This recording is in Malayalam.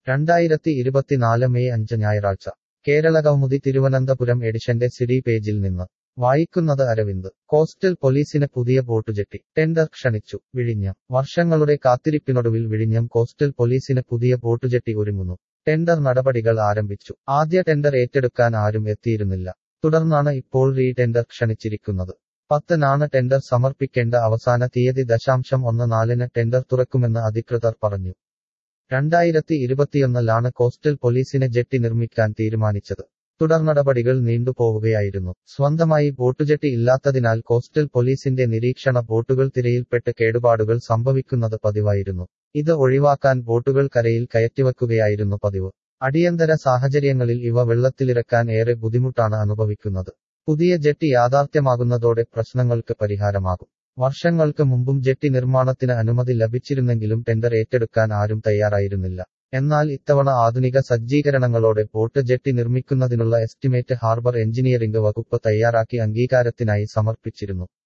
2024 മെയ് 5 ഞായറാഴ്ച കേരളകൗമുദി തിരുവനന്തപുരം എഡിഷന്റെ സിഡി പേജിൽ നിന്ന് വായിക്കുന്നത് അരവിന്ദ്. കോസ്റ്റൽ പോലീസിന് പുതിയ ബോട്ടുജെട്ടി. ടെൻഡർ ക്ഷണിച്ചു. വിഴിഞ്ഞം. വർഷങ്ങളുടെ കാത്തിരിപ്പിനൊടുവിൽ വിഴിഞ്ഞം കോസ്റ്റൽ പോലീസിന് പുതിയ ബോട്ടുജെട്ടി ഒരുങ്ങുന്നു. ടെൻഡർ നടപടികൾ ആരംഭിച്ചു. ആദ്യ ടെൻഡർ ഏറ്റെടുക്കാൻ ആരും എത്തിയിരുന്നില്ല. തുടർന്നാണ് ഇപ്പോൾ റീ ടെൻഡർ ക്ഷണിച്ചിരിക്കുന്നത്. 10-നാണ് ടെൻഡർ സമർപ്പിക്കേണ്ട അവസാന തീയതി. 14-ന് ടെൻഡർ തുറക്കുമെന്ന് അധികൃതർ പറഞ്ഞു. 2021-ലാണ് കോസ്റ്റൽ പോലീസിന് ജെട്ടി നിർമ്മിക്കാൻ തീരുമാനിച്ചത്. തുടർനടപടികൾ നീണ്ടുപോവുകയായിരുന്നു. സ്വന്തമായി ബോട്ടുജെട്ടി ഇല്ലാത്തതിനാൽ കോസ്റ്റൽ പോലീസിന്റെ നിരീക്ഷണ ബോട്ടുകൾ തിരയിൽപ്പെട്ട് കേടുപാടുകൾ സംഭവിക്കുന്നത് പതിവായിരുന്നു. ഇത് ഒഴിവാക്കാൻ ബോട്ടുകൾ കരയിൽ കയറ്റിവെക്കുകയായിരുന്നു പതിവ്. അടിയന്തര സാഹചര്യങ്ങളിൽ ഇവ വെള്ളത്തിലിറക്കാൻ ഏറെ ബുദ്ധിമുട്ടാണ് അനുഭവിക്കുന്നത്. പുതിയ ജെട്ടി യാഥാർത്ഥ്യമാകുന്നതോടെ പ്രശ്നങ്ങൾക്ക് പരിഹാരമാകും. വർഷങ്ങൾക്ക് മുമ്പും ജെട്ടി നിർമ്മാണത്തിന് അനുമതി ലഭിച്ചിരുന്നെങ്കിലും ടെൻഡർ ഏറ്റെടുക്കാൻ ആരും തയ്യാറായിരുന്നില്ല. എന്നാൽ ഇത്തവണ ആധുനിക സജ്ജീകരണങ്ങളോടെ ബോട്ട് ജെട്ടി നിർമ്മിക്കുന്നതിനുള്ള എസ്റ്റിമേറ്റ് ഹാർബർ എഞ്ചിനീയറിംഗ് വകുപ്പ് തയ്യാറാക്കി അംഗീകാരത്തിനായി സമർപ്പിച്ചിരുന്നു.